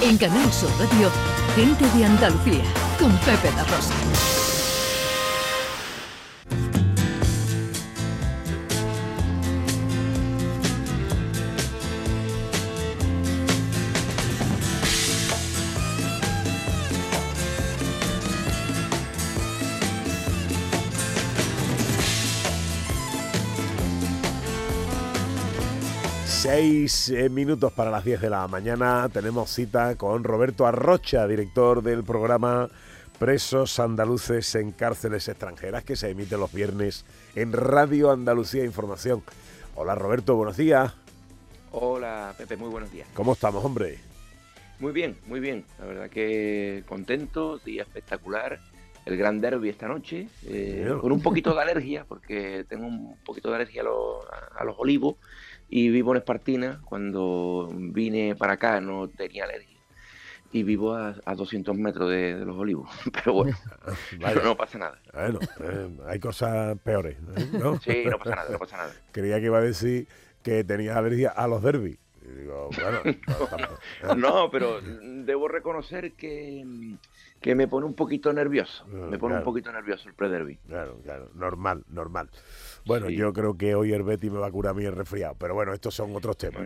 En Canal Sur Radio, Gente de Andalucía, con Pepe da Rosa. Seis minutos para las 10 de la mañana. Tenemos cita con Roberto Arrocha, director del programa Presos Andaluces en Cárceles Extranjeras, que se emite los viernes en Radio Andalucía Información. Hola Roberto, buenos días. Hola Pepe, muy buenos días. ¿Cómo estamos, hombre? Muy bien, muy bien. La verdad que contento, día espectacular. El gran derbi esta noche, con un poquito de alergia, porque tengo un poquito de alergia a los olivos. Y vivo en Espartina. Cuando vine para acá no tenía alergia. Y vivo a 200 metros de los olivos. Pero bueno, no pasa nada. Bueno, hay cosas peores, ¿no? Sí, no pasa nada, no pasa nada. Creía que iba a decir que tenías alergia a los derbis. Y digo, bueno, no, pero debo reconocer que me pone un poquito nervioso. Me pone un poquito nervioso el pre-derby. Claro, normal. Bueno, sí. Yo creo que hoy el Betis me va a curar a mí el resfriado, pero bueno, estos son otros temas.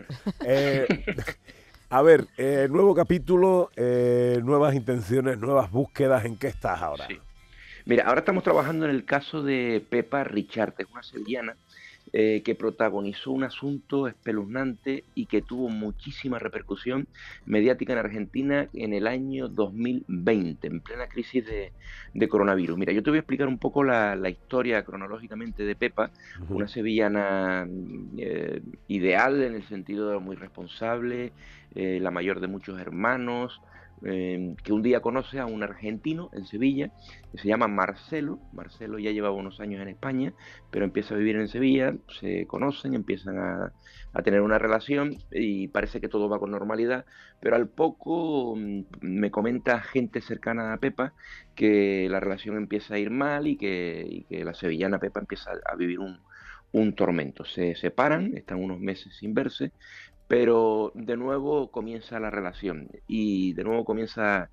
A ver, nuevo capítulo, nuevas intenciones, nuevas búsquedas. ¿En qué estás ahora? Sí. Mira, ahora estamos trabajando en el caso de Pepa Richarte, una sevillana que protagonizó un asunto espeluznante y que tuvo muchísima repercusión mediática en Argentina en el año 2020, en plena crisis de coronavirus. Mira, yo te voy a explicar un poco la historia cronológicamente de Pepa, una sevillana ideal en el sentido de muy responsable, la mayor de muchos hermanos, que un día conoce a un argentino en Sevilla que se llama Marcelo. Marcelo ya llevaba unos años en España, pero empieza a vivir en Sevilla, se conocen, empiezan a tener una relación y parece que todo va con normalidad, pero al poco me comenta gente cercana a Pepa que la relación empieza a ir mal y que la sevillana Pepa empieza a vivir un tormento. Se separan, están unos meses sin verse, pero de nuevo comienza la relación y de nuevo comienza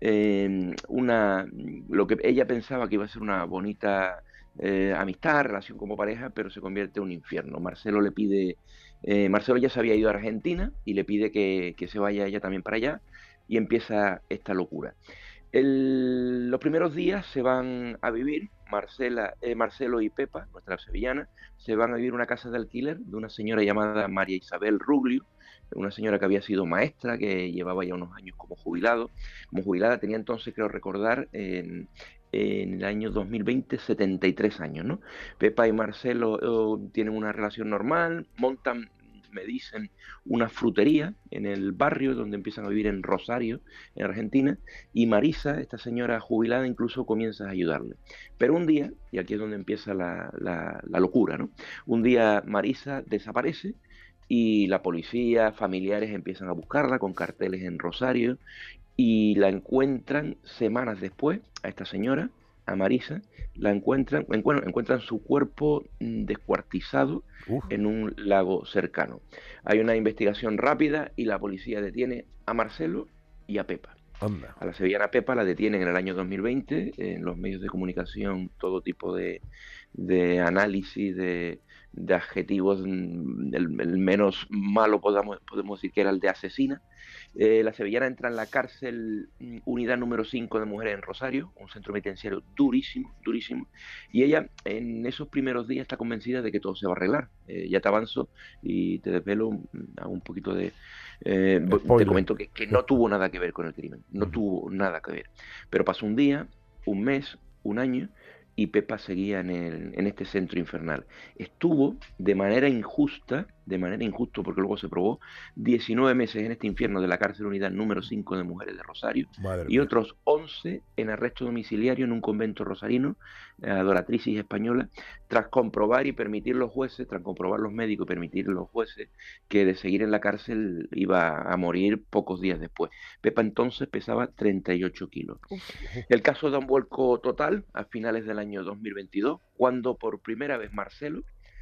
lo que ella pensaba que iba a ser una bonita amistad, relación como pareja, pero se convierte en un infierno. Marcelo ya se había ido a Argentina y le pide que se vaya ella también para allá y empieza esta locura. Los primeros días se van a vivir, Marcelo y Pepa, nuestra sevillana, se van a vivir en una casa de alquiler de una señora llamada María Isabel Ruglio, una señora que había sido maestra, que llevaba ya unos años como jubilada, tenía entonces, creo recordar, en el año 2020, 73 años, ¿no? Pepa y Marcelo tienen una relación normal, montan, me dicen, una frutería en el barrio donde empiezan a vivir en Rosario, en Argentina, y Marisa, esta señora jubilada, incluso comienza a ayudarle. Pero un día, y aquí es donde empieza la locura, ¿no? Un día Marisa desaparece y la policía, familiares empiezan a buscarla con carteles en Rosario y la encuentran semanas después, a esta señora, a Marisa, encuentran su cuerpo descuartizado en un lago cercano. Hay una investigación rápida y la policía detiene a Marcelo y a Pepa. Anda. A la sevillana Pepa la detienen en el año 2020, en los medios de comunicación, todo tipo de análisis, de adjetivos, el menos malo podemos decir que era el de asesina. La sevillana entra en la cárcel unidad número 5 de mujeres en Rosario, un centro penitenciario durísimo, y ella en esos primeros días está convencida de que todo se va a arreglar. Ya te avanzo y te desvelo un poquito de... te comento que no tuvo nada que ver con el crimen, no tuvo nada que ver, pero pasó un día, un mes, un año, y Pepa seguía en este centro infernal. Estuvo de manera injusto, porque luego se probó, 19 meses en este infierno de la cárcel unidad número 5 de mujeres de Rosario, y otros 11 en arresto domiciliario en un convento rosarino, adoratrices española, tras comprobar los médicos y permitir los jueces que de seguir en la cárcel iba a morir pocos días después. Pepa entonces pesaba 38 kilos. El caso da un vuelco total a finales del año 2022, cuando por primera vez Marcelo,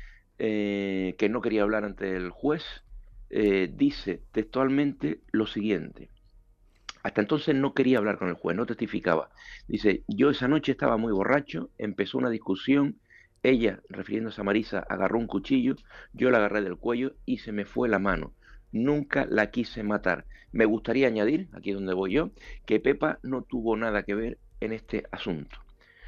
que no quería hablar ante el juez, dice textualmente lo siguiente: Hasta entonces no quería hablar con el juez, no testificaba. Dice, yo esa noche estaba muy borracho, empezó una discusión, ella, refiriéndose a Marisa, agarró un cuchillo, yo la agarré del cuello y se me fue la mano. Nunca la quise matar. Me gustaría añadir, aquí donde voy yo, que Pepa no tuvo nada que ver en este asunto.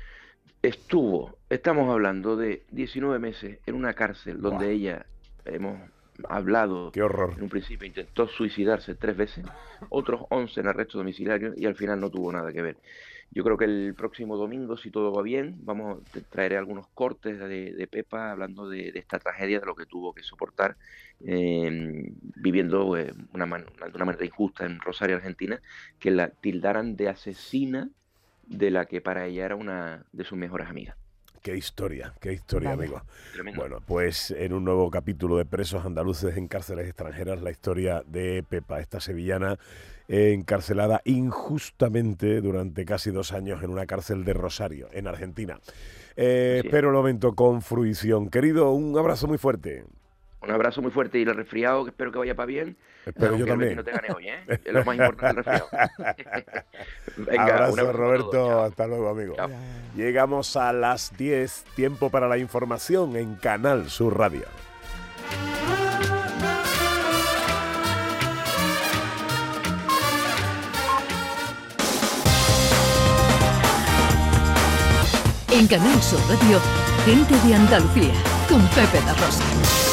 Estamos hablando de 19 meses en una cárcel donde Buah. ella, hemos hablado, Qué horror. en un principio intentó suicidarse 3 veces, otros 11 en arresto domiciliario y al final no tuvo nada que ver. Yo creo que el próximo domingo, si todo va bien, traeré algunos cortes de Pepa hablando de esta tragedia, de lo que tuvo que soportar viviendo de una manera injusta en Rosario, Argentina, que la tildaran de asesina de la que para ella era una de sus mejores amigas. Qué historia, Vaya. amigo. Tremendo. Bueno, pues en un nuevo capítulo de Presos Andaluces en Cárceles Extranjeras, la historia de Pepa, esta sevillana encarcelada injustamente durante casi 2 años en una cárcel de Rosario, en Argentina. Espero el momento con fruición. Querido, un abrazo muy fuerte. Un abrazo muy fuerte y el resfriado, que espero que vaya para bien. Espero yo Aunque el Betis también. no te gane hoy, ¿eh? Es lo más importante, el resfriado. Venga, un Abrazo, abrazo para Roberto. todos. Chao. Hasta luego, amigo. Chao. Llegamos a las 10, tiempo para la información en Canal Sur Radio. En Canal Sur Radio, Gente de Andalucía, con Pepe da Rosa.